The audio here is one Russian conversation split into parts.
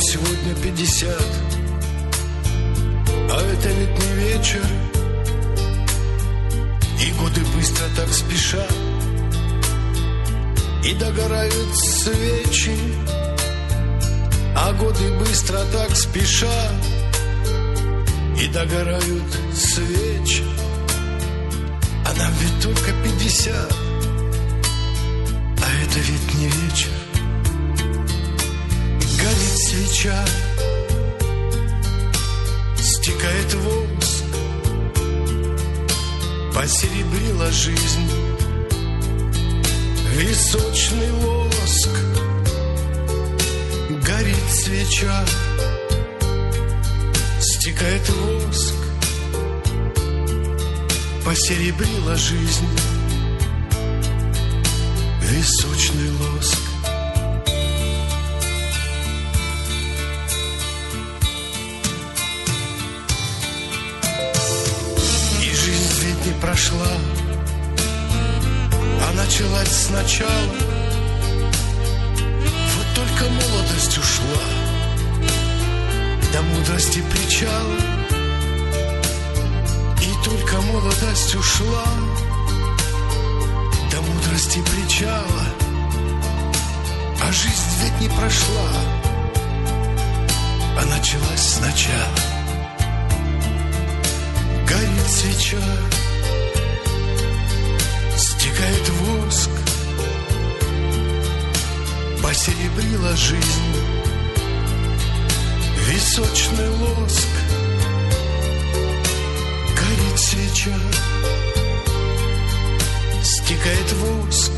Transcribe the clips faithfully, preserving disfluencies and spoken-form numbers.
сегодня пятьдесят, а это летний вечер, и годы быстро так спешат, и догорают свечи, а годы быстро так спешат, и догорают свечи, а нам ведь только пятьдесят, а это ведь не вечер. Горит свеча, стекает воск, посеребрила жизнь височный лоск. Горит свеча, стекает воск, посеребрила жизнь височный лоск. Прошла, а началась сначала. Вот только молодость ушла до мудрости причала, и только молодость ушла до мудрости причала, а жизнь ведь не прошла, а началась сначала. Горит свеча, стекает воск, посеребрила жизнь височный лоск. Горит свеча, стекает воск,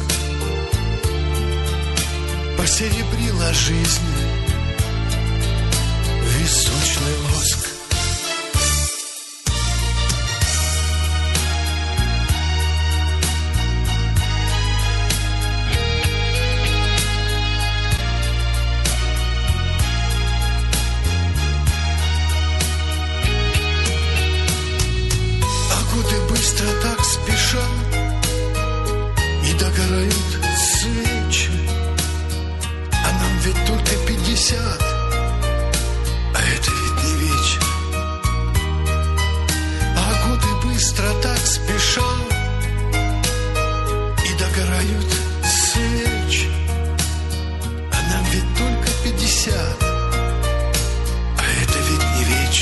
посеребрила жизнь височный лоск. Так спешат, и догорают свечи, а нам ведь только пятьдесят, а это ведь не вечер. А годы быстро так спешат, и догорают свечи, а нам ведь только пятьдесят, а это ведь не вечер.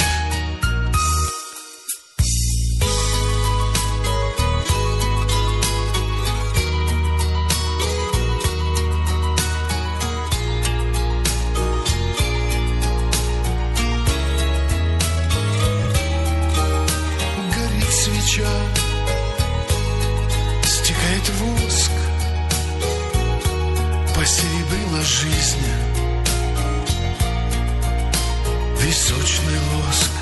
Стекает воск, посеребрила жизнь височный лоск.